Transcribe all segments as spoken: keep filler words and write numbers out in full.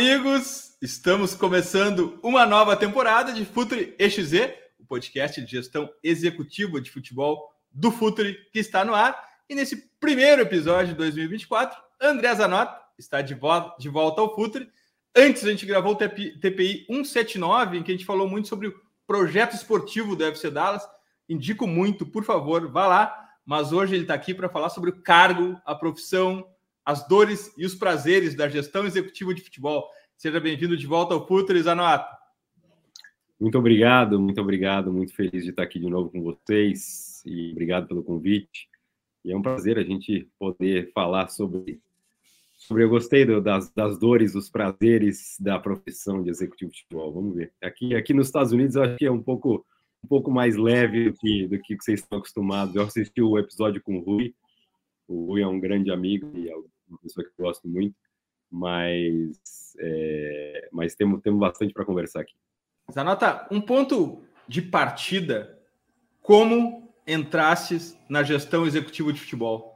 amigos! Estamos começando uma nova temporada de Futuri E X Z, o podcast de gestão executiva de futebol do Futuri, que está no ar. E nesse primeiro episódio de dois mil e vinte e quatro, André Zanotto está de, vo- de volta ao Futuri. Antes, a gente gravou o T P I cento e setenta e nove, em que a gente falou muito sobre o projeto esportivo do F C Dallas. Indico muito, por favor, vá lá. Mas hoje ele está aqui para falar sobre o cargo, a profissão, as dores e os prazeres da gestão executiva de futebol. Seja bem-vindo de volta ao Futuri, Zanotto. Muito obrigado, muito obrigado. Muito feliz de estar aqui de novo com vocês e obrigado pelo convite. E é um prazer a gente poder falar sobre... sobre eu gostei do, das, das dores, dos prazeres da profissão de executivo de futebol. Vamos ver. Aqui, aqui nos Estados Unidos eu acho que é um pouco, um pouco mais leve do que, do que vocês estão acostumados. Eu assisti o episódio com o Rui. O Rui é um grande amigo e é uma pessoa que eu gosto muito, mas, é, mas temos, temos bastante para conversar aqui. Zanotto, um ponto de partida, como entrastes na gestão executiva de futebol?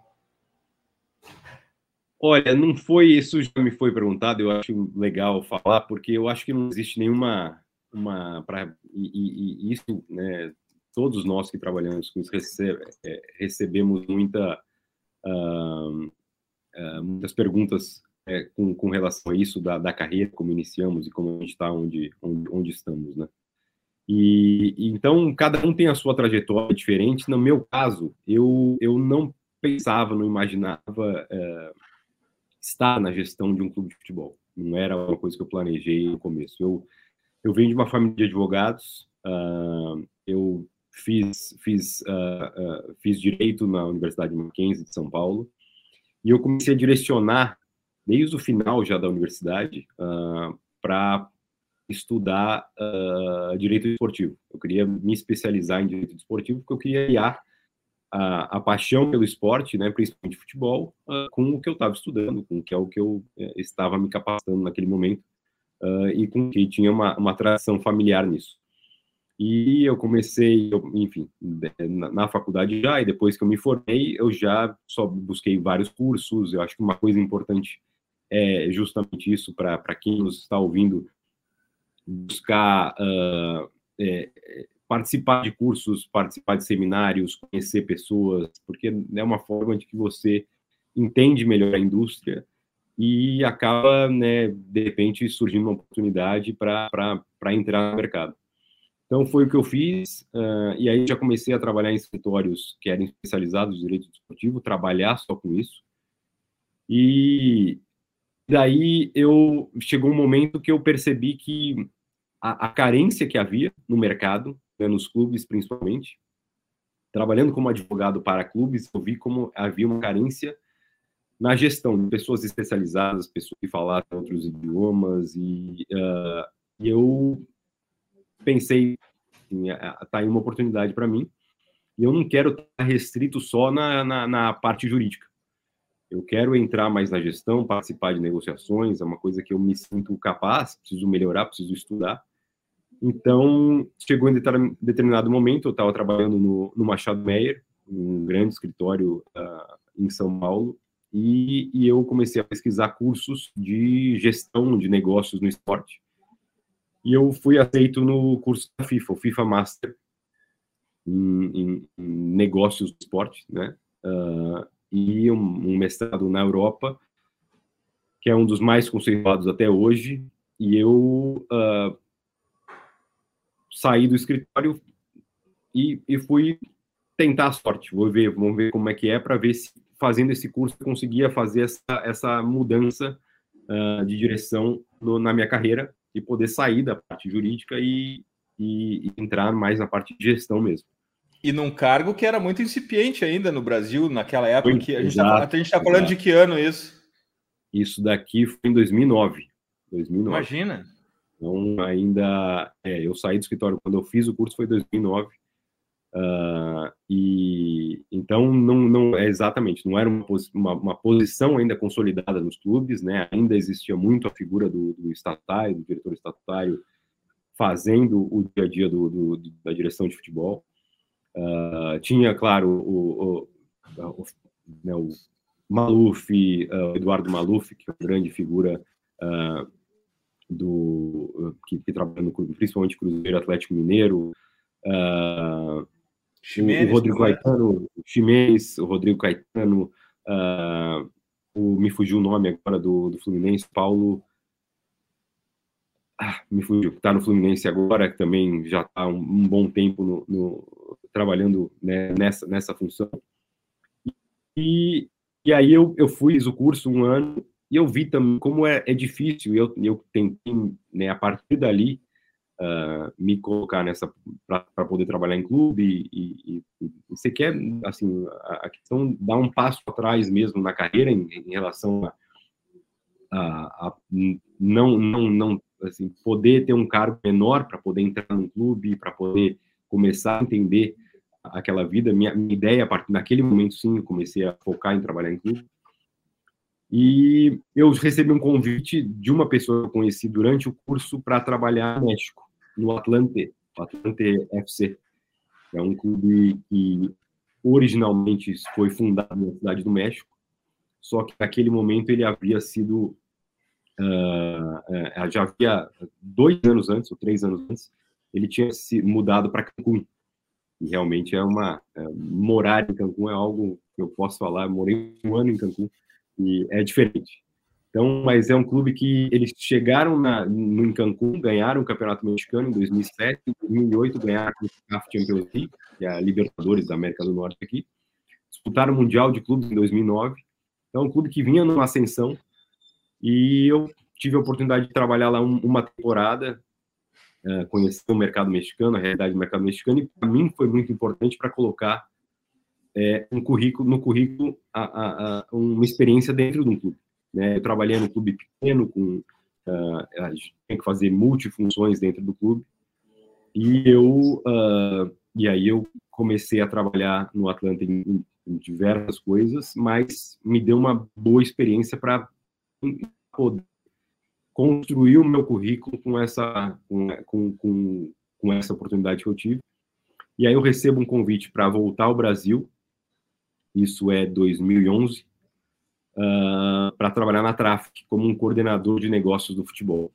Olha, não foi isso, já me foi perguntado, eu acho legal falar, porque eu acho que não existe nenhuma... Uma, pra, e, e, e isso, né, todos nós que trabalhamos com isso recebe, é, recebemos muita... Uh, uh, muitas perguntas é, com, com relação a isso, da, da carreira, como iniciamos e como a gente está onde, onde, onde estamos, né? E, e, então, cada um tem a sua trajetória diferente. No meu caso, eu, eu não pensava, não imaginava é, estar na gestão de um clube de futebol. Não era uma coisa que eu planejei no começo. Eu, eu venho de uma família de advogados, uh, eu Fiz, fiz, uh, uh, fiz Direito na Universidade Mackenzie de São Paulo, e eu comecei a direcionar, desde o final já da universidade, uh, para estudar uh, Direito Esportivo. Eu queria me especializar em Direito Esportivo, porque eu queria aliar a, a paixão pelo esporte, né, principalmente futebol, uh, com o que eu estava estudando, com o que é o que eu uh, estava me capacitando naquele momento, uh, e com que tinha uma, uma tradição familiar nisso. E eu comecei, eu, enfim, na, na faculdade já, e depois que eu me formei, eu já só busquei vários cursos. Eu acho que uma coisa importante é justamente isso, para quem nos está ouvindo, buscar uh, é, participar de cursos, participar de seminários, conhecer pessoas, porque é uma forma de que você entende melhor a indústria e acaba, né, de repente, surgindo uma oportunidade para entrar no mercado. Então, foi o que eu fiz, uh, e aí já comecei a trabalhar em escritórios que eram especializados em direito desportivo, trabalhar só com isso. E daí eu chegou um momento que eu percebi que a, a carência que havia no mercado, né, nos clubes principalmente, trabalhando como advogado para clubes, eu vi como havia uma carência na gestão de pessoas especializadas, pessoas que falavam outros idiomas, e, uh, e eu... pensei, assim, tá aí uma oportunidade para mim, e eu não quero estar restrito só na, na, na parte jurídica. Eu quero entrar mais na gestão, participar de negociações, é uma coisa que eu me sinto capaz, preciso melhorar, preciso estudar. Então, chegou em determinado momento, eu estava trabalhando no, no Machado Meyer, um grande escritório uh, em São Paulo, e, e eu comecei a pesquisar cursos de gestão de negócios no esporte. E eu fui aceito no curso da FIFA, o FIFA Master, em, em, em negócios do esporte, né? Uh, e um, um mestrado na Europa, que é um dos mais conceituados até hoje. E eu uh, saí do escritório e, e fui tentar a sorte. Vou ver, vamos ver como é que é, para ver se fazendo esse curso eu conseguia fazer essa, essa mudança uh, de direção no, na minha carreira, e poder sair da parte jurídica e, e, e entrar mais na parte de gestão mesmo. E num cargo que era muito incipiente ainda no Brasil, naquela época. Foi, que a gente exato, está tá falando de que ano isso? Isso daqui foi em dois mil e nove. dois mil e nove. Imagina. Então, ainda... É, eu saí do escritório quando eu fiz o curso, foi em dois mil e nove. Uh, e, então, não, não é exatamente, não era uma, uma, uma posição ainda consolidada nos clubes, né? Ainda existia muito a figura do, do estatutário, do diretor estatutário, fazendo o dia a dia do, do, da direção de futebol. Uh, tinha, claro, o, o, o, né, o Maluf, uh, Eduardo Maluf, que é uma grande figura uh, que, que trabalham no clube, principalmente Cruzeiro, Atlético Mineiro, uh, Ximenes, o Rodrigo Caetano, o Ximenes, o Rodrigo Caetano, uh, o, me fugiu o nome agora do, do Fluminense, Paulo, ah, me fugiu, está no Fluminense agora, que também já está um, um bom tempo no, no, trabalhando, né, nessa, nessa função. E, e aí eu, eu fiz o curso um ano e eu vi também como é, é difícil, e eu, eu tentei, né, a partir dali, uh, me colocar nessa, para poder trabalhar em clube, e, e, e você quer, assim, a, a questão de dar um passo atrás mesmo na carreira em, em relação a, a, a não, não, não, assim, poder ter um cargo menor para poder entrar num clube, para poder começar a entender aquela vida. Minha, minha ideia, a partir daquele momento, sim, eu comecei a focar em trabalhar em clube. E eu recebi um convite de uma pessoa que eu conheci durante o curso para trabalhar no México, no Atlante, Atlante F C. É um clube que originalmente foi fundado na cidade do México, só que naquele momento ele havia sido, uh, já havia dois anos antes, ou três anos antes, ele tinha se mudado para Cancún. E realmente é uma... É, morar em Cancún é algo que eu posso falar, eu morei um ano em Cancún, e é diferente. Então, mas é um clube que eles chegaram na, no, em Cancún, ganharam o Campeonato Mexicano em dois mil e sete, em dois mil e oito ganharam a CAF Champions League, que é a Libertadores da América do Norte aqui, disputaram o Mundial de Clubes em dois mil e nove. Então, é um clube que vinha numa ascensão, e eu tive a oportunidade de trabalhar lá um, uma temporada, uh, conhecer o mercado mexicano, a realidade do mercado mexicano, e para mim foi muito importante para colocar é, um currículo, no currículo a, a, a uma experiência dentro de um clube. Né? Eu trabalhei no clube pequeno, com, uh, a gente tem que fazer multifunções dentro do clube, e eu uh, e aí eu comecei a trabalhar no Atlante em, em diversas coisas, mas me deu uma boa experiência para poder construir o meu currículo com essa, com, com, com, com essa oportunidade que eu tive. E aí eu recebo um convite para voltar ao Brasil, isso é dois mil e onze, uh, para trabalhar na Traffic como um coordenador de negócios do futebol.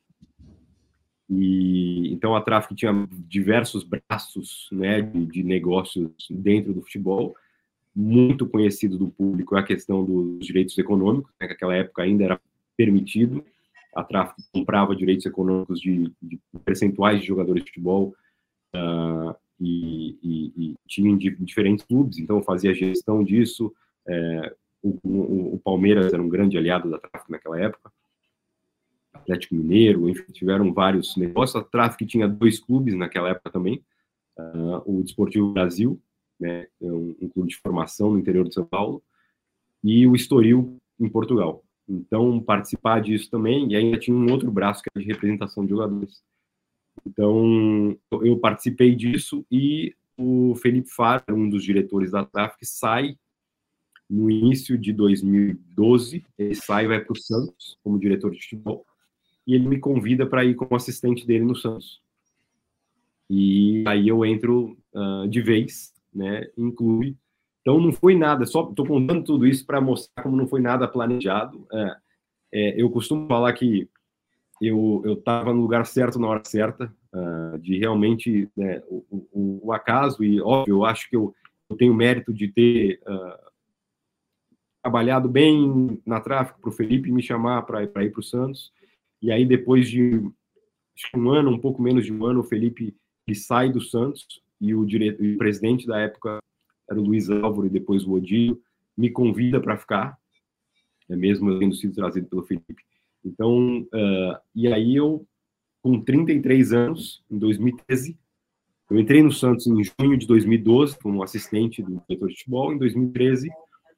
E então a Traffic tinha diversos braços, né, de, de negócios dentro do futebol. Muito conhecido do público é a questão dos direitos econômicos, né, que naquela época ainda era permitido. A Traffic comprava direitos econômicos de, de percentuais de jogadores de futebol, uh, e, e, e tinha em diferentes clubes, então fazia gestão disso. É, o, o, o Palmeiras era um grande aliado da Traffic naquela época, Atlético Mineiro, enfim, tiveram vários negócios. A Traffic tinha dois clubes naquela época também, uh, o Desportivo Brasil, né, um, um clube de formação no interior de São Paulo, e o Estoril, em Portugal. Então, participar disso também, e ainda tinha um outro braço que era de representação de jogadores. Então, eu participei disso, e o Felipe Faro, um dos diretores da Traffic, sai no início de dois mil e doze, ele sai e vai para o Santos, como diretor de futebol, e ele me convida para ir como assistente dele no Santos. E aí eu entro uh, de vez, né, em clube. Então, não foi nada, só estou contando tudo isso para mostrar como não foi nada planejado. É, é, eu costumo falar que eu estava no lugar certo na hora certa, uh, de realmente, né, o, o, o acaso, e óbvio, eu acho que eu, eu tenho mérito de ter uh, trabalhado bem na Traffic para o Felipe me chamar para ir para o Santos, e aí depois de acho que um ano, um pouco menos de um ano, o Felipe ele sai do Santos, e o, diretor, o presidente da época era o Luiz Álvaro e depois o Odílio, me convida para ficar, é mesmo eu tendo sido trazido pelo Felipe. Então, uh, e aí eu, com trinta e três anos, em dois mil e treze, eu entrei no Santos em junho de dois mil e doze, como assistente do diretor de futebol. Em dois mil e treze,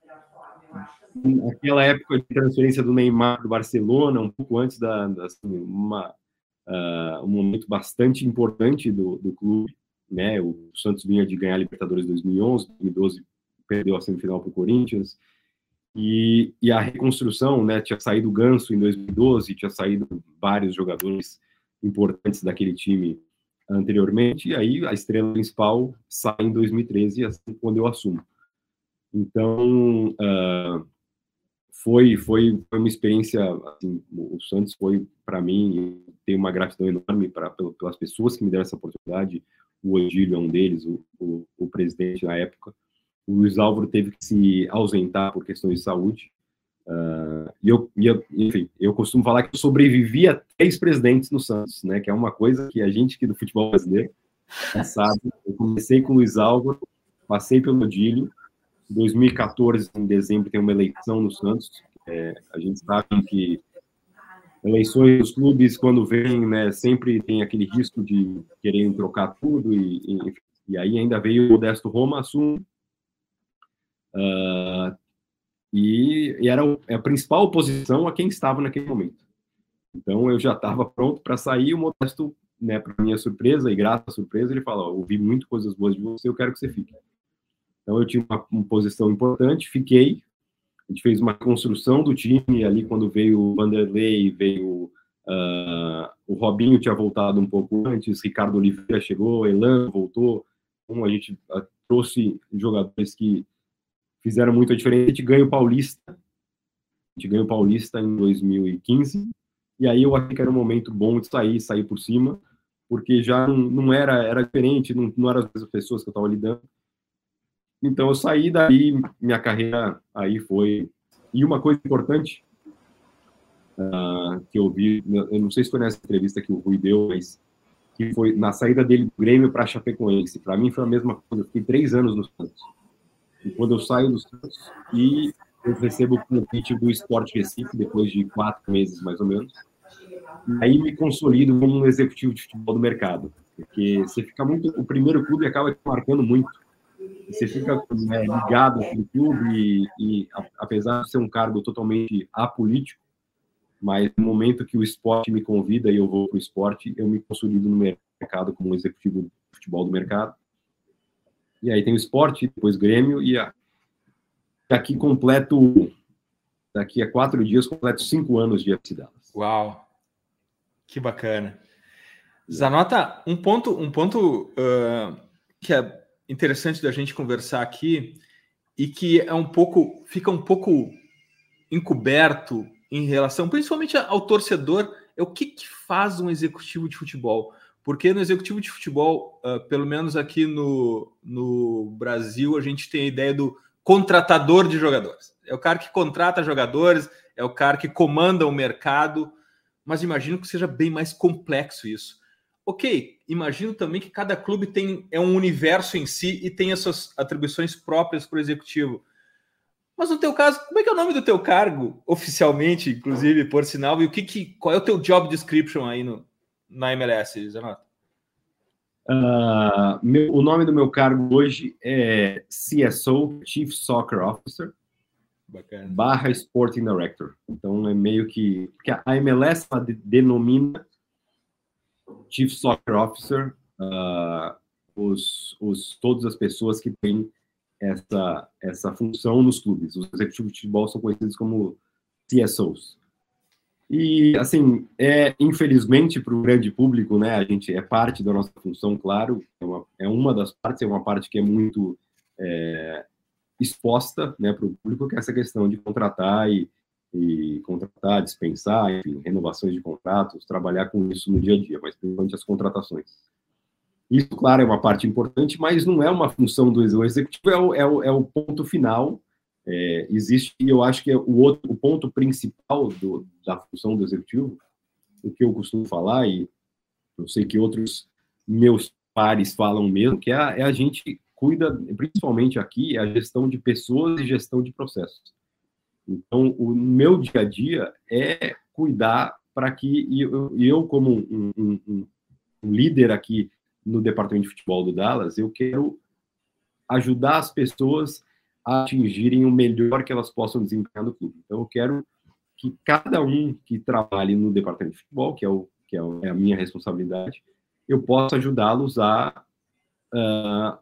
naquela época de transferência do Neymar do Barcelona, um pouco antes da, da assim, uma, uh, um momento bastante importante do, do clube, né? O Santos vinha de ganhar a Libertadores em dois mil e onze, dois mil e doze perdeu a semifinal para o Corinthians, e, e a reconstrução, né? Tinha saído o Ganso em dois mil e doze, tinha saído vários jogadores importantes daquele time anteriormente, e aí a estrela principal sai em dois mil e treze, assim, quando eu assumo. Então, uh, foi, foi, foi uma experiência, assim, o Santos foi, para mim, tenho uma gratidão enorme pra, pelas pessoas que me deram essa oportunidade. O Odílio é um deles, o, o, o presidente na época. O Luiz Álvaro teve que se ausentar por questões de saúde. Uh, e eu, e eu, enfim, eu costumo falar que eu sobrevivi a três presidentes no Santos, né? Que é uma coisa que a gente aqui do futebol brasileiro sabe. Eu comecei com o Luiz Álvaro, passei pelo Odílio. Em dois mil e quatorze, em dezembro, tem uma eleição no Santos. É, a gente sabe que eleições dos clubes, quando vem, né, sempre tem aquele risco de quererem trocar tudo. E, e, e aí ainda veio o Modesto Roma, assume. Uh, E, e era a principal oposição a quem estava naquele momento. Então, eu já estava pronto para sair. O Modesto, né, para minha surpresa, e graças à surpresa, ele fala: ó, ouvi muito coisas boas de você, eu quero que você fique. Então, eu tinha uma, uma posição importante, fiquei. A gente fez uma construção do time ali, quando veio o Vanderlei, veio uh, o Robinho, tinha voltado um pouco antes, Ricardo Oliveira chegou, Elan voltou. Então, a gente uh, trouxe jogadores que fizeram muito a diferença. A gente ganha o Paulista, a gente ganha o Paulista em dois mil e quinze, e aí eu achei que era um momento bom de sair, sair por cima, porque já não, não era, era diferente, não, não eram as mesmas pessoas que eu estava lidando. Então eu saí daí, minha carreira aí foi... E uma coisa importante uh, que eu vi, eu não sei se foi nessa entrevista que o Rui deu, mas que foi na saída dele do Grêmio para a Chapecoense. Para mim foi a mesma coisa, eu fiquei três anos no Santos. E quando eu saio do Santos e eu recebo o convite do Sport Recife, depois de quatro meses, mais ou menos, e aí me consolido como um executivo de futebol do mercado. Porque você fica muito... O primeiro clube acaba te marcando muito. Você fica, né, ligado com o clube e, e, apesar de ser um cargo totalmente apolítico, mas no momento que o esporte me convida e eu vou para o esporte, eu me consolido no mercado como um executivo de futebol do mercado. E aí tem o esporte, depois Grêmio, e a... daqui completo, daqui a quatro dias, completo cinco anos de F C Dallas. Uau! Que bacana. Zanota, um ponto, um ponto uh, que é interessante da gente conversar aqui e que é um pouco, fica um pouco encoberto em relação, principalmente ao torcedor, é o que, que faz um executivo de futebol. Porque no executivo de futebol, uh, pelo menos aqui no, no Brasil, a gente tem a ideia do contratador de jogadores. É o cara que contrata jogadores, é o cara que comanda o mercado, mas imagino que seja bem mais complexo isso. Ok, imagino também que cada clube tem, é um universo em si e tem as suas atribuições próprias para o executivo. Mas no teu caso, como é que é o nome do teu cargo, oficialmente, inclusive, por sinal, e o que, que, qual é o teu job description aí no na M L S, Zanota? Uh, meu, o nome do meu cargo hoje é C S O, Chief Soccer Officer, Bacana. barra Sporting Director. Então é meio que... Porque a M L S ela denomina Chief Soccer Officer uh, os, os, todas as pessoas que têm essa, essa função nos clubes. Os executivos de futebol são conhecidos como C S Os. E, assim, é, infelizmente, para o grande público, né, a gente é parte da nossa função, claro, é uma, é uma das partes, é uma parte que é muito é, exposta, né, para o público, que é essa questão de contratar e, e contratar, dispensar, enfim, renovações de contratos, trabalhar com isso no dia a dia, mas principalmente as contratações. Isso, claro, é uma parte importante, mas não é uma função do executivo, é o, é o, é o ponto final. É, existe, e eu acho que é o, outro, o ponto principal do, da função do executivo, o que eu costumo falar, e eu sei que outros meus pares falam mesmo, que é a, é a gente cuida, principalmente aqui, é a gestão de pessoas e gestão de processos. Então, o meu dia a dia é cuidar para que, e eu, eu como um, um, um líder aqui no departamento de futebol do Dallas, eu quero ajudar as pessoas a atingirem o melhor que elas possam desempenhar no clube. Então, eu quero que cada um que trabalhe no departamento de futebol, que é, o, que é a minha responsabilidade, eu possa ajudá-los a uh,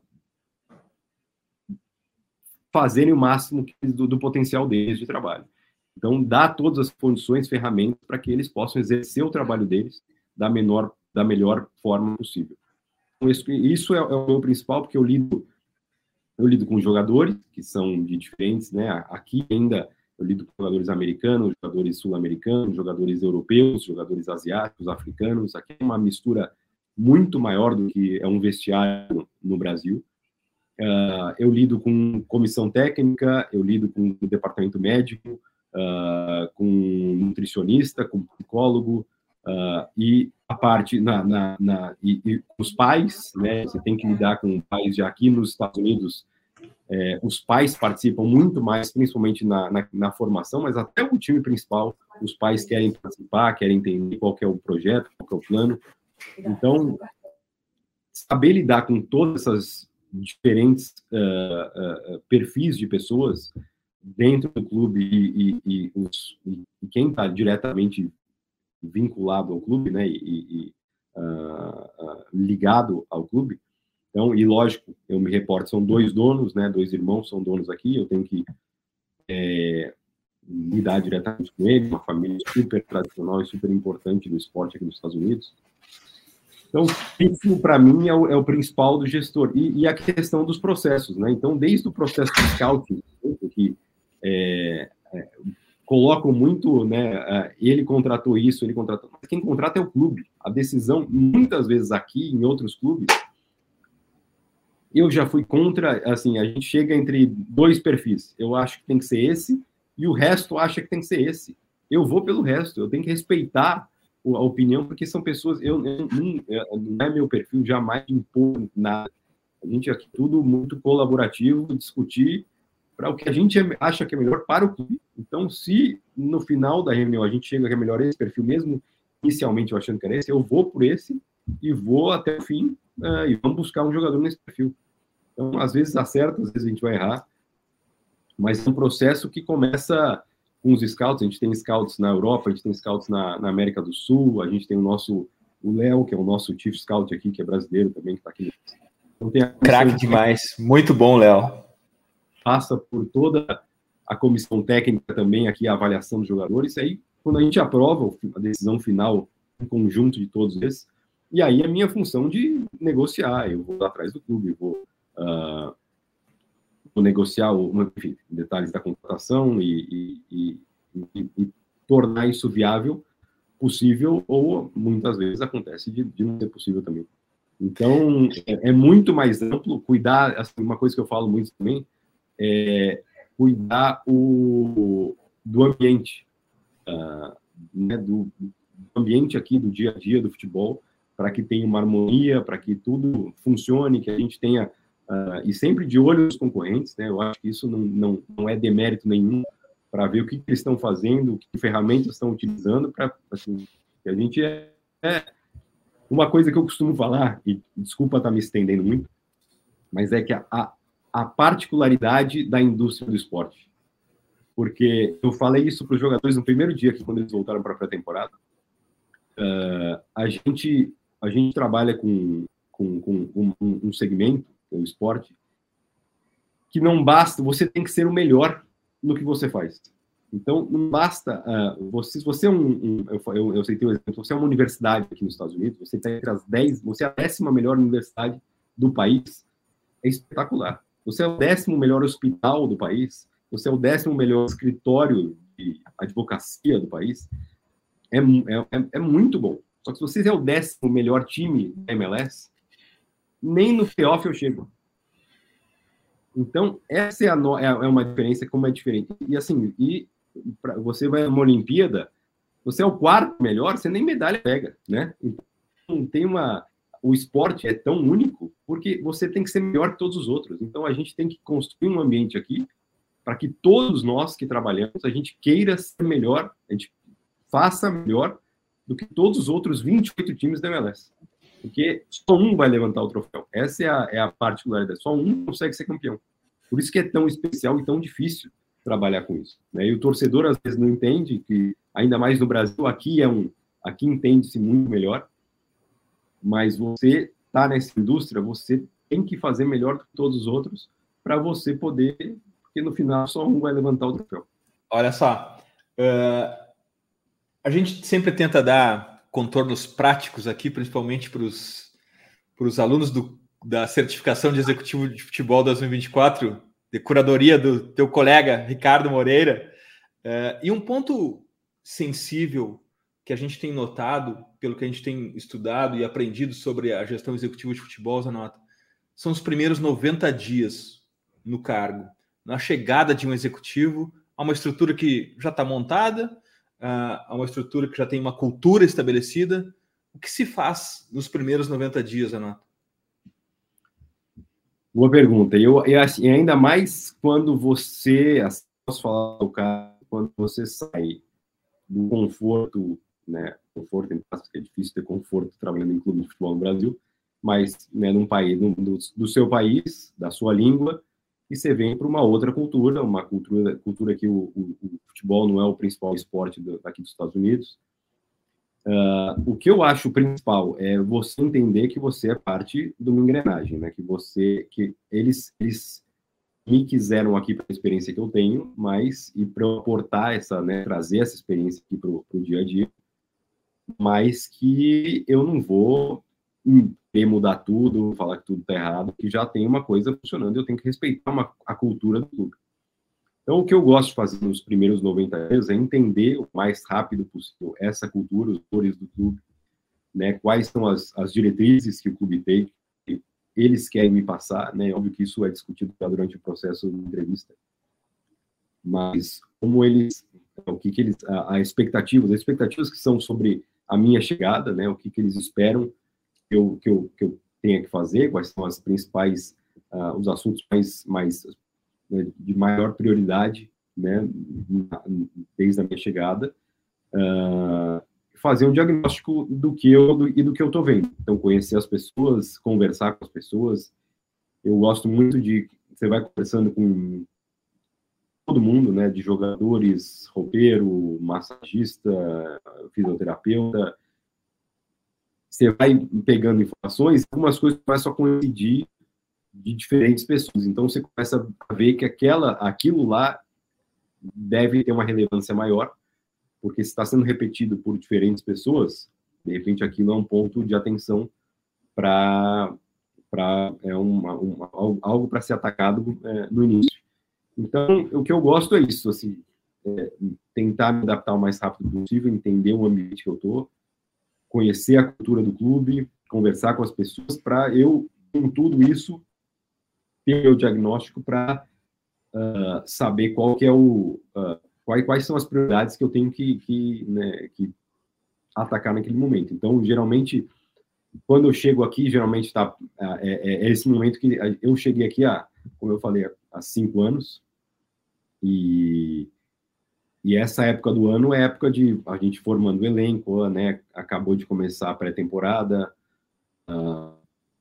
fazerem o máximo do, do potencial deles de trabalho. Então, dar todas as condições, ferramentas para que eles possam exercer o trabalho deles da, menor, da melhor forma possível. Então, isso, isso é, é o meu principal, porque eu lido Eu lido com jogadores que são de diferentes, né? Aqui ainda eu lido com jogadores americanos, jogadores sul-americanos, jogadores europeus, jogadores asiáticos, africanos. Aqui é uma mistura muito maior do que é um vestiário no Brasil. Uh, eu lido com comissão técnica, eu lido com o departamento médico, uh, com nutricionista, com psicólogo, uh, e a parte na, na, na e, e os pais, né? Você tem que lidar com pais já aqui nos Estados Unidos. É, os pais participam muito mais, principalmente na, na, na formação, mas até o time principal, os pais querem participar, querem entender qual que é o projeto, qual que é o plano. Então, saber lidar com todas essas diferentes uh, uh, perfis de pessoas dentro do clube e, e, e, os, e quem está diretamente vinculado ao clube, né, e, e uh, uh, ligado ao clube. Então, e lógico, eu me reporto, são dois donos, né, dois irmãos são donos aqui, eu tenho que é, lidar diretamente com eles, uma família super tradicional e super importante do esporte aqui nos Estados Unidos. Então, isso para mim é o, é o principal do gestor. E, e a questão dos processos, né? Então, desde o processo de scouting, que é, é, colocam muito, né, ele contratou isso, ele contratou, mas quem contrata é o clube. A decisão, muitas vezes aqui, em outros clubes, eu já fui contra, assim, a gente chega entre dois perfis. Eu acho que tem que ser esse, e o resto acha que tem que ser esse. Eu vou pelo resto, eu tenho que respeitar a opinião, porque são pessoas, eu, eu não, não é meu perfil jamais impor nada. A gente aqui tudo muito colaborativo, discutir para o que a gente acha que é melhor para o clube. Então, se no final da reunião a gente chega que é melhor esse perfil mesmo, inicialmente eu achando que era esse, eu vou por esse e vou até o fim uh, e vamos buscar um jogador nesse perfil. Então, às vezes acerta, às vezes a gente vai errar, mas é um processo que começa com os scouts. A gente tem scouts na Europa, a gente tem scouts na, na América do Sul, a gente tem o nosso, o Léo, que é o nosso chief scout aqui, que é brasileiro também, que está aqui. Então, tem a craque demais, muito bom, Léo. Passa por toda a comissão técnica também aqui, a avaliação dos jogadores, e aí, quando a gente aprova a decisão final, em conjunto de todos esses, e aí a minha função de negociar, eu vou lá atrás do clube, vou, uh, vou negociar, o, enfim, detalhes da contratação e, e, e, e tornar isso viável, possível, ou muitas vezes acontece de, de não ser possível também. Então, é, é muito mais amplo, cuidar, assim, uma coisa que eu falo muito também, é cuidar o, do ambiente, uh, né, do, do ambiente aqui, do dia a dia do futebol, para que tenha uma harmonia, para que tudo funcione, que a gente tenha, uh, e sempre de olho nos concorrentes, né? Eu acho que isso não, não, não é demérito nenhum, para ver o que, que eles estão fazendo, que ferramentas estão utilizando, para, assim, que a gente é, é... Uma coisa que eu costumo falar, e desculpa estar me estendendo muito, mas é que a, a, a particularidade da indústria do esporte. Porque eu falei isso para os jogadores no primeiro dia, que quando eles voltaram para a pré-temporada, uh, a gente... A gente trabalha com, com, com um, um segmento, que é o esporte, que não basta, você tem que ser o melhor no que você faz. Então, não basta, uh, você, se você é um, um eu, eu, eu citei o exemplo, você é uma universidade aqui nos Estados Unidos, você está entre as dez, você é a décima melhor universidade do país, é espetacular. Você é o décimo melhor hospital do país, você é o décimo melhor escritório de advocacia do país, é, é, é muito bom. Só que se você é o décimo melhor time da M L S, nem no playoff eu chego. Então, essa é, a no, é uma diferença, como é diferente. E assim, e pra, você vai numa Olimpíada, você é o quarto melhor, você nem medalha pega, né? Então, tem uma... O esporte é tão único porque você tem que ser melhor que todos os outros. Então, a gente tem que construir um ambiente aqui para que todos nós que trabalhamos, a gente queira ser melhor, a gente faça melhor do que todos os outros vinte e oito times da M L S. Porque só um vai levantar o troféu. Essa é a, é a particularidade. Só um consegue ser campeão. Por isso que é tão especial e tão difícil trabalhar com isso, né? E o torcedor, às vezes, não entende que, ainda mais no Brasil, aqui é um... Aqui entende-se muito melhor, mas você está nessa indústria, você tem que fazer melhor do que todos os outros para você poder... Porque, no final, só um vai levantar o troféu. Olha só... Uh... A gente sempre tenta dar contornos práticos aqui, principalmente para os alunos do, da certificação de executivo de futebol dois mil e vinte e quatro, de curadoria do teu colega Ricardo Moreira. É, e um ponto sensível que a gente tem notado, pelo que a gente tem estudado e aprendido sobre a gestão executiva de futebol, Zanota, são os primeiros noventa dias no cargo. Na chegada de um executivo, há uma estrutura que já está montada, há uma estrutura que já tem uma cultura estabelecida. O que se faz nos primeiros noventa dias, Zanota? Boa pergunta. Eu, eu assim, ainda mais quando você, assim, posso falar do cara, quando você sai do conforto, né? Conforto, em que é difícil ter conforto trabalhando em clube de futebol no Brasil, mas, né, num país, no, do, do seu país, da sua língua, e você vem para uma outra cultura, uma cultura, cultura que o, o, o futebol não é o principal esporte do, aqui dos Estados Unidos. Uh, o que eu acho principal é você entender que você é parte de uma engrenagem, né? Que você, que eles, eles me quiseram aqui para a experiência que eu tenho, mas e para eu aportar essa, né? Trazer essa experiência aqui para o dia a dia, mas que eu não vou querer mudar tudo, falar que tudo está errado, que já tem uma coisa funcionando, eu tenho que respeitar uma, a cultura do clube. Então, o que eu gosto de fazer nos primeiros noventa dias é entender o mais rápido possível essa cultura, os valores do clube, né? Quais são as, as diretrizes que o clube tem, que eles querem me passar, né? Óbvio que isso é discutido durante o processo de entrevista, mas como eles, o que, que eles, a, a expectativas, as expectativas que são sobre a minha chegada, né? O que, que eles esperam que eu, que eu, que eu tenha que fazer, quais são as principais, uh, os assuntos mais, mais de maior prioridade, né, desde a minha chegada, uh, fazer um diagnóstico do que eu do, e do que eu estou vendo. Então, conhecer as pessoas, conversar com as pessoas. Eu gosto muito de... Você vai conversando com todo mundo, né, de jogadores, roupeiro, massagista, fisioterapeuta. Você vai pegando informações, algumas coisas começam a coincidir de diferentes pessoas. Então, você começa a ver que aquela, aquilo lá deve ter uma relevância maior, porque se está sendo repetido por diferentes pessoas, de repente aquilo é um ponto de atenção para é uma, uma, algo para ser atacado é, no início. Então, o que eu gosto é isso, assim, é, tentar me adaptar o mais rápido possível, entender o ambiente que eu estou, conhecer a cultura do clube, conversar com as pessoas, para eu, com tudo isso, ter o diagnóstico para uh, saber qual que é o uh, quais, quais são as prioridades que eu tenho que, que, né, que atacar naquele momento. Então, geralmente, quando eu chego aqui, geralmente está uh, é, é esse momento que eu cheguei aqui há, como eu falei, há cinco anos, e, e essa época do ano é época de a gente formando o elenco, né? Acabou de começar a pré-temporada, uh,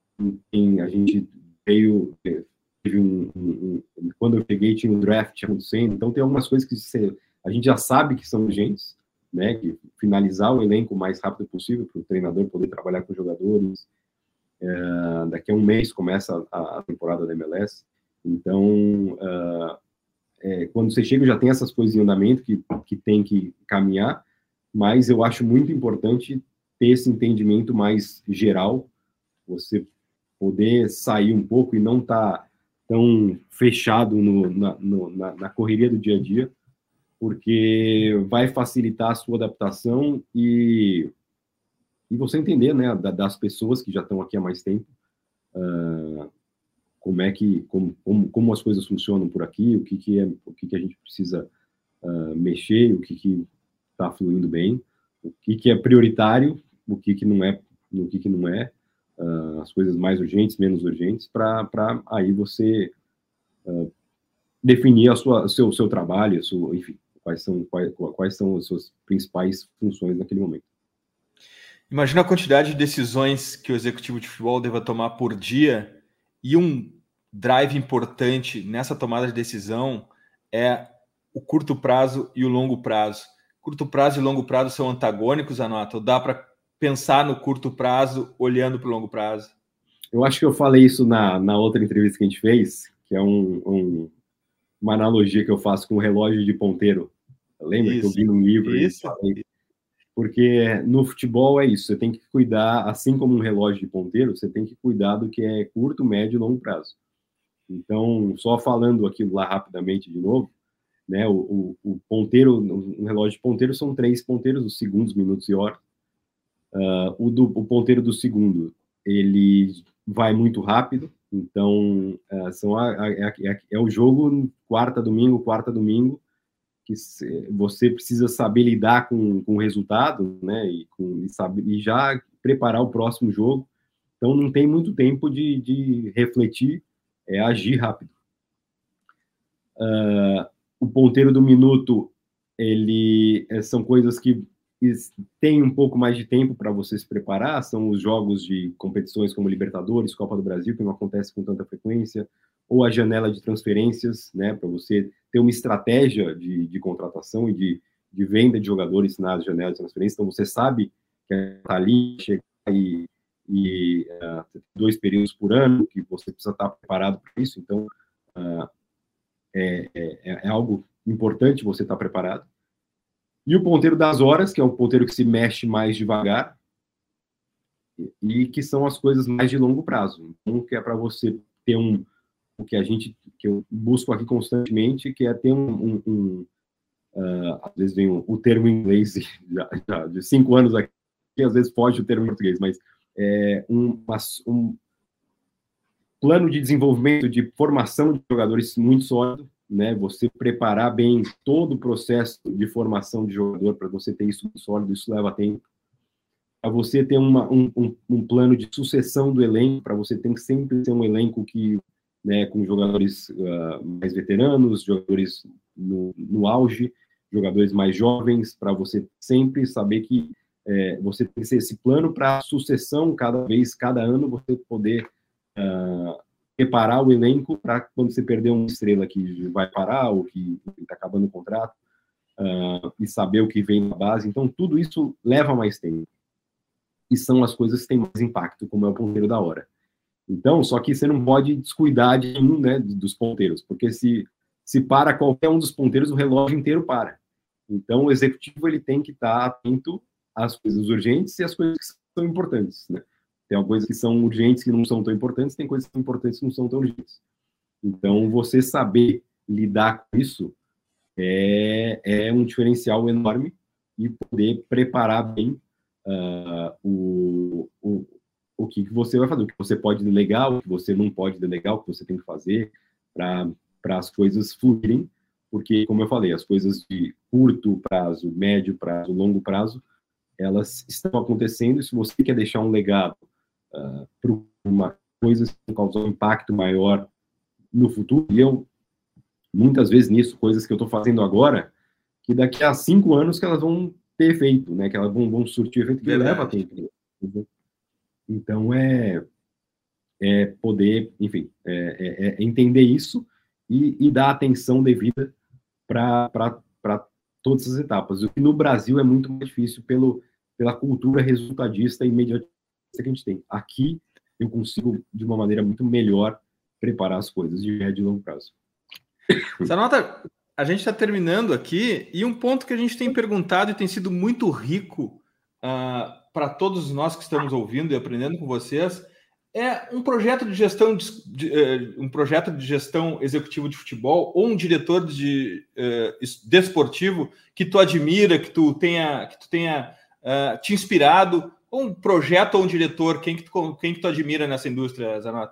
a gente veio teve um, um, um, quando eu peguei tinha um draft acontecendo, então tem algumas coisas que você, a gente já sabe que são urgentes, né, que finalizar o elenco o mais rápido possível para o treinador poder trabalhar com os jogadores. É, daqui a um mês começa a, a temporada da M L S, então uh, é, quando você chega já tem essas coisas em andamento que, que tem que caminhar, mas eu acho muito importante ter esse entendimento mais geral, você poder sair um pouco e não estar tá tão fechado no, na, no, na, na correria do dia a dia, porque vai facilitar a sua adaptação e, e você entender, né, das pessoas que já estão aqui há mais tempo, uh, como é que, como, como, como as coisas funcionam por aqui, o que que é, o que que a gente precisa uh, mexer, o que que está fluindo bem, o que que é prioritário, o que que não é, o que que não é, Uh, as coisas mais urgentes, menos urgentes, para aí você uh, definir a sua, o seu, seu trabalho, sua, enfim, quais são, quais, quais são as suas principais funções naquele momento. Imagina a quantidade de decisões que o executivo de futebol deva tomar por dia, e um drive importante nessa tomada de decisão é o curto prazo e o longo prazo. Curto prazo e longo prazo são antagônicos, Anota? Ou dá para pensar no curto prazo olhando para o longo prazo? Eu acho que eu falei isso na, na outra entrevista que a gente fez, que é um, um, uma analogia que eu faço com o relógio de ponteiro. Lembra isso, que eu vi num livro? Isso. E falei, porque no futebol é isso, você tem que cuidar, assim como um relógio de ponteiro, você tem que cuidar do que é curto, médio e longo prazo. Então, só falando aquilo lá rapidamente de novo, né? O, o, o ponteiro, um relógio de ponteiro são três ponteiros, os segundos, minutos e horas. Uh, o, do, o ponteiro do segundo, ele vai muito rápido, então uh, são a, a, a, é o jogo quarta, domingo, quarta, domingo, que você precisa saber lidar com, com o resultado, né, e, com, e, saber, e já preparar o próximo jogo. Então não tem muito tempo de, de refletir, é agir rápido. Uh, o ponteiro do minuto, ele são coisas que tem um pouco mais de tempo para você se preparar, são os jogos de competições como Libertadores, Copa do Brasil, que não acontece com tanta frequência, ou a janela de transferências, né, para você ter uma estratégia de, de contratação e de, de venda de jogadores nas janelas de transferência. Então você sabe que está ali, chegar e, e uh, dois períodos por ano, que você precisa estar preparado para isso. Então uh, é, é, é algo importante você estar preparado. E o ponteiro das horas, que é um ponteiro que se mexe mais devagar, e que são as coisas mais de longo prazo. Então, que é para você ter um, o que a gente, que eu busco aqui constantemente, que é ter um, um, um uh, às vezes vem um, o termo em inglês já, já, de cinco anos aqui, que às vezes foge o termo em português, mas é um, um plano de desenvolvimento, de formação de jogadores muito sólido, né, você preparar bem todo o processo de formação de jogador para você ter isso sólido, isso leva tempo. Para você ter uma, um, um, um plano de sucessão do elenco, para você ter que sempre ter um elenco que, né, com jogadores uh, mais veteranos, jogadores no, no auge, jogadores mais jovens, para você sempre saber que é, você tem que ter esse plano para sucessão, cada vez, cada ano, você poder uh, preparar o elenco para quando você perder uma estrela que vai parar ou que está acabando o contrato, uh, e saber o que vem na base. Então, tudo isso leva mais tempo. E são as coisas que têm mais impacto, como é o ponteiro da hora. Então, só que você não pode descuidar de um, né, dos ponteiros, porque se, se para qualquer um dos ponteiros, o relógio inteiro para. Então, o executivo ele tem que estar atento às coisas urgentes e às coisas que são importantes, né? Tem coisas que são urgentes que não são tão importantes, tem coisas que são importantes que não são tão urgentes. Então, você saber lidar com isso é, é um diferencial enorme e poder preparar bem uh, o, o, o que você vai fazer, o que você pode delegar, o que você não pode delegar, o que você tem que fazer para as coisas fluírem, porque, como eu falei, as coisas de curto prazo, médio prazo, longo prazo, elas estão acontecendo, e se você quer deixar um legado Uh, para uma coisa que causar um impacto maior no futuro, e eu, muitas vezes nisso, coisas que eu estou fazendo agora, que daqui a cinco anos que elas vão ter efeito, né, que elas vão, vão surtir efeito que Verdade. leva tempo. Então, é, é poder, enfim, é, é, é entender isso e, e dar atenção devida para todas as etapas. O que no Brasil é muito mais difícil pelo, pela cultura resultadista e imediatista que a gente tem. Aqui, eu consigo, de uma maneira muito melhor, preparar as coisas de médio e longo prazo. Zanota, a gente está terminando aqui, e um ponto que a gente tem perguntado e tem sido muito rico uh, para todos nós que estamos ouvindo e aprendendo com vocês, é um projeto de gestão de, de, uh, um projeto de gestão executivo de futebol ou um diretor de uh, desportivo que tu admira, que tu tenha, que tu tenha uh, te inspirado, ou um projeto ou um diretor, quem que tu, quem que tu admira nessa indústria, Zanota?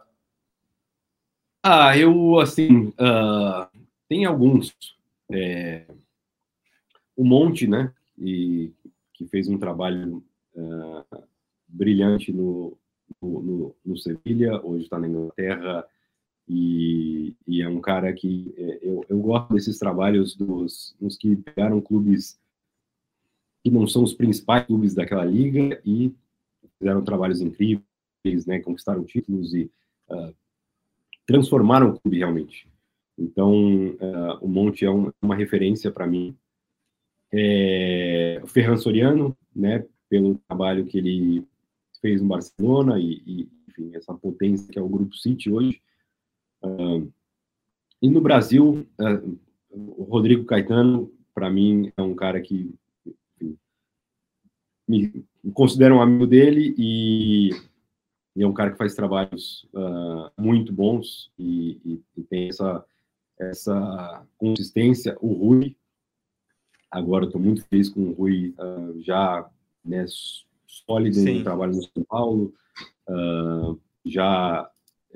Ah, eu, assim, uh, tem alguns. É, um monte, né? E que fez um trabalho uh, brilhante no, no, no, no Sevilha, hoje está na Inglaterra, e, e é um cara que eu, eu gosto desses trabalhos dos, dos que pegaram clubes que não são os principais clubes daquela liga e fizeram trabalhos incríveis, né? Conquistaram títulos e uh, transformaram o clube realmente. Então, uh, o Monte é um, uma referência para mim. É, o Ferran Soriano, né, pelo trabalho que ele fez no Barcelona e, e enfim, essa potência que é o Grupo City hoje. Uh, e no Brasil, uh, o Rodrigo Caetano, para mim, é um cara que enfim, me considero um amigo dele e, e é um cara que faz trabalhos uh, muito bons e, e, e tem essa, essa consistência. O Rui, agora eu estou muito feliz com o Rui, uh, já, né, sólido no trabalho no São Paulo, uh, já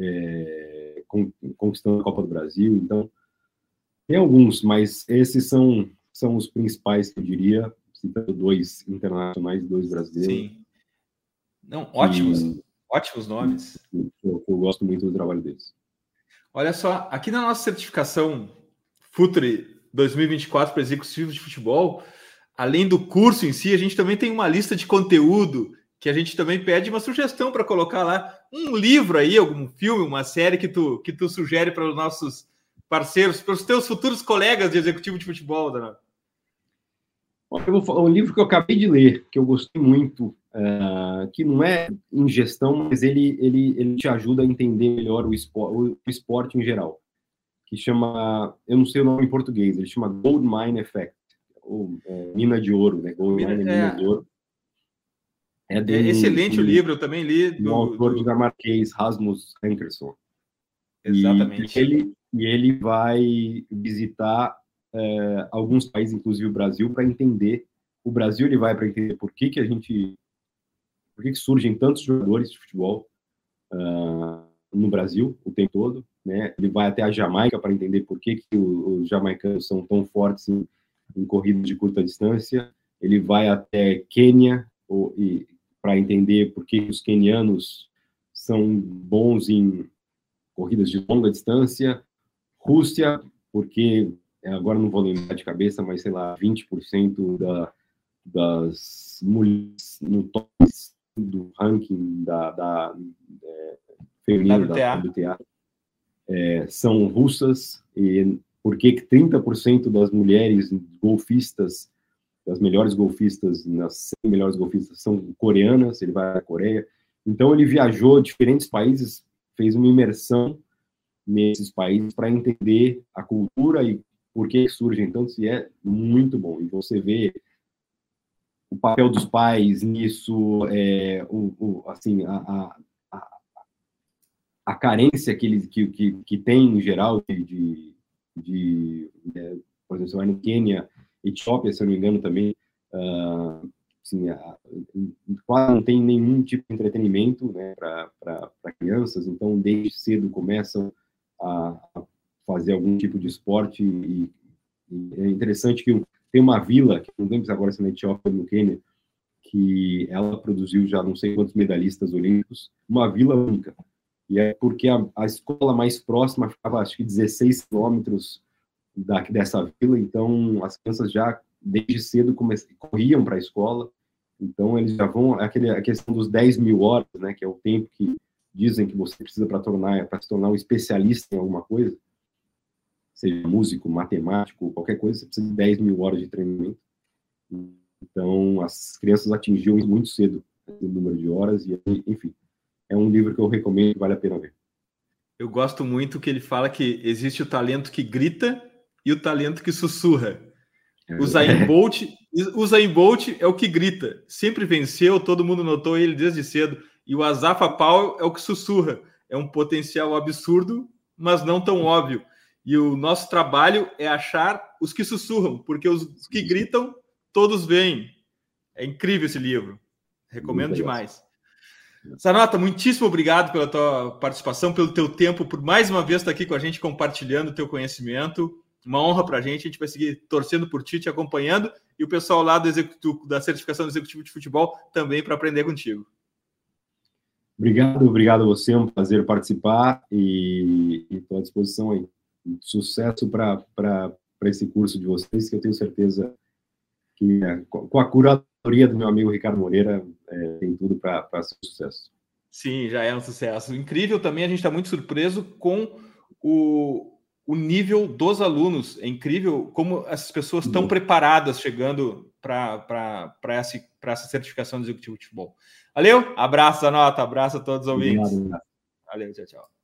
é, conquistando a Copa do Brasil. Então, tem alguns, mas esses são, são os principais, que eu diria, citando dois internacionais, dois brasileiros. Sim. Não, ótimos, que, ótimos nomes. Eu, eu gosto muito do trabalho deles. Olha só, aqui na nossa certificação Futuri dois mil e vinte e quatro para executivo de futebol, além do curso em si, a gente também tem uma lista de conteúdo que a gente também pede uma sugestão para colocar lá. Um livro aí, algum filme, uma série que tu, que tu sugere para os nossos parceiros, para os teus futuros colegas de executivo de futebol, Donato. Eu vou falar um livro que eu acabei de ler, que eu gostei muito, uh, que não é em gestão, mas ele, ele, ele te ajuda a entender melhor o esporte, o esporte em geral, que chama, eu não sei o nome em português, ele chama Gold Mine Effect, ou é, Mina de Ouro, né? Gold Mine é Mina é, de Ouro. É, do, é excelente do, o livro, eu também li. Do, do autor do... dinamarquês, Rasmus Henkersson. Exatamente. E, e, ele, e ele vai visitar é, alguns países, inclusive o Brasil, para entender. O Brasil ele vai para entender por que, que a gente. Por que, que surgem tantos jogadores de futebol uh, no Brasil o tempo todo. Né? Ele vai até a Jamaica para entender por que, que os jamaicanos são tão fortes em, em corridas de curta distância. Ele vai até Quênia para entender por que os quenianos são bons em corridas de longa distância. Rússia, porque, agora não vou lembrar de cabeça, mas, sei lá, vinte por cento da, das mulheres no top do ranking da, da é, feminino da W T A é, são russas, e por que trinta por cento das mulheres golfistas, das melhores golfistas, nas cem melhores golfistas, são coreanas. Ele vai à Coreia. Então, ele viajou a diferentes países, fez uma imersão nesses países para entender a cultura e por que surgem tantos, e é muito bom. E você vê o papel dos pais nisso, é, o, o, assim, a, a, a, a carência que, eles, que, que, que tem, em geral, de, de, de é, por exemplo, você vai no Quênia, Etiópia, se eu não me engano, também, uh, assim, a, quase não tem nenhum tipo de entretenimento, né, para crianças, então, desde cedo começam a, a fazer algum tipo de esporte, e, e é interessante que tem uma vila, que não lembro agora se é na Etiópia ou no Quênia, que ela produziu já não sei quantos medalhistas olímpicos, uma vila única, e é porque a, a escola mais próxima ficava, acho que dezesseis quilômetros da, dessa vila, então as crianças já, desde cedo, come, corriam para a escola, então eles já vão, aquele, a questão dos dez mil horas, né, que é o tempo que dizem que você precisa para tornar, para se tornar um especialista em alguma coisa, seja músico, matemático, qualquer coisa, você precisa de dez mil horas de treinamento. Então, as crianças atingiam muito cedo o número de horas, e, enfim, é um livro que eu recomendo, vale a pena ver. Eu gosto muito que ele fala que existe o talento que grita e o talento que sussurra. O Usain Bolt, o Usain Bolt é o que grita, sempre venceu, todo mundo notou ele desde cedo, e o Asafa Powell é o que sussurra, é um potencial absurdo, mas não tão óbvio. E o nosso trabalho é achar os que sussurram, porque os que gritam, todos veem. É incrível esse livro. Recomendo demais. Zanota, muitíssimo obrigado pela tua participação, pelo teu tempo, por mais uma vez estar aqui com a gente, compartilhando o teu conhecimento. Uma honra para a gente. A gente vai seguir torcendo por ti, te acompanhando, e o pessoal lá do executivo, da certificação do Executivo de Futebol também, para aprender contigo. Obrigado, obrigado a você. É um prazer participar e estou à disposição aí. Sucesso para esse curso de vocês, que eu tenho certeza que, é, com a curadoria do meu amigo Ricardo Moreira, é, tem tudo para ser um sucesso. Sim, já é um sucesso. Incrível também, a gente está muito surpreso com o, o nível dos alunos. É incrível como essas pessoas estão preparadas chegando para essa, essa certificação do Executivo de Futebol. Valeu, abraço, Zanota, abraço a todos os ouvintes. Obrigado. Valeu, tchau, tchau.